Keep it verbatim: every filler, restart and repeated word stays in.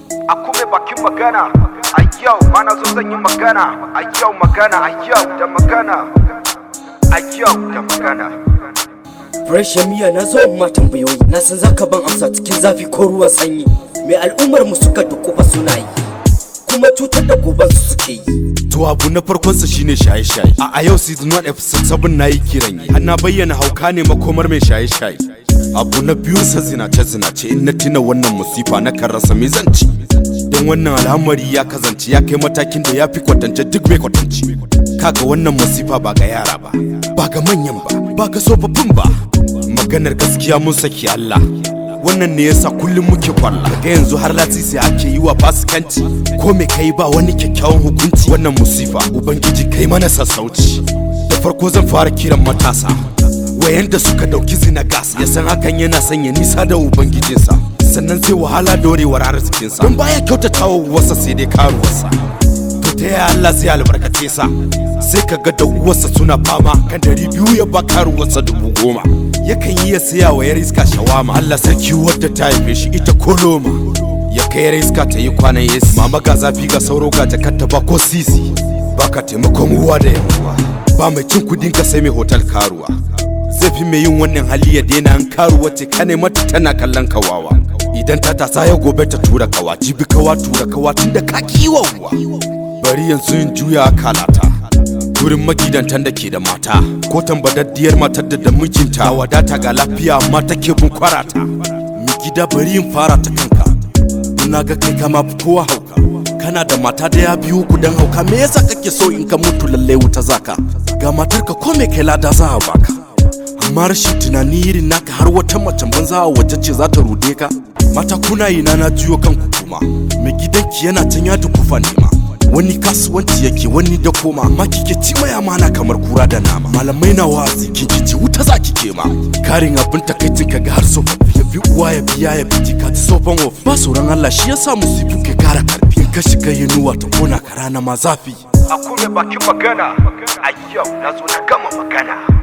Akume bakin magana, a yau mana zo zan yi magana, a yau magana, a yau da magana, a yau da magana. Fresh miya na zo ma tambayoyi, na san zaka ban amsa cikin zafi ko ruwan sanyi. Me al'ummar mu suka dukuba suna yi, kuma cutar da goban su suke yi. To abu na farkon sa shine shaye-shaye. A yau season one episode seven nayi kiran yi. Har na bayyana hauka ne makomar mai shaye-shaye. Abu na biyun sa zinace-zinace, in na tuna wannan musifa na kan rasa me zan ci. Don wannan al'amari ya kazance ya kai matakin da ya fi kwatance duk mai kwatance. Kaga wannan musifa ba ga yara ba, ba ga manyan ba, ba ga tsofaffin ba. Maganar gaskiya mun saki Allah. Wannan ne yasa kullum muke kwalla. Ga yanzu har latisi ake yi wa fasikanci, ko me kai ba wani kyakkyawan hukunci. Wannan musifa ubangiji kai mana sassauci. Da farko zan fara kiran matasa wayanda suka dauki zina gasa, ya san hakan yana sanya nisa da ubangijinsa, sannan sai wahala dorewar arzikinsa. Don baya kyautatawa uwarsa sai dai karuwarsa. To ta yaya Allah zai albarkace sa? Sai ka ga da uwarsa suna fama kan dari biyu ya ba karuwarsa dubu goma. Yakan yi ya saya wa yar iska shawama. Allah sarki wadda ta haife shi ita koloma, ya kai yar iska ta yi kwanan yesi. Mama ga zafi ga sauro ga jakarta ba ko sisi, baka taimakon uwa da yawa, ba mai cin kudin ka sai mai hotel karuwa. Zai fi mai yin wannan hali ya daina an karuwa ce kane mata tana kallon kawawa. Idan ta tasa ya gobe ta tura kawa, jibi kawa tura kawa tun da ka kiwa uwa. Bari yanzu in juya kalata wurin magidantan da ke da mata, ko tambadaddiyar matar da da mijinta wadata ga lafiya amma take bin kwarata. Mi gida bari in fara ta kanka, ina ga kai kama kowa hauka. Kana da mata da ya biyu ku dan hauka, me yasa kake so in ka mutu lalle wuta zaka? Ga matarka ko me kai lada za a baka, amma rashin tunani irin naka har wata macen banza a waje ce za ta rude ka. Mata kuna ina na jiyo kanku kuma, mai gidanki yana can ya dukufa nema. Wani kasuwanci yake wani da koma, amma kike ci mai amana kamar kura da nama. Malamai na wazi kin kici wuta za ki kema. Karin abin takaicin ka ga har tsofaffi, ya bi uwa ya biya ya bi ka ji tsofan wofi. Ba sauran Allah shi yasa musibu ke kara karfi, in ka shiga yinuwa ta kona ka rana ma zafi. Akume bakin magana, a yau na zo na gama magana.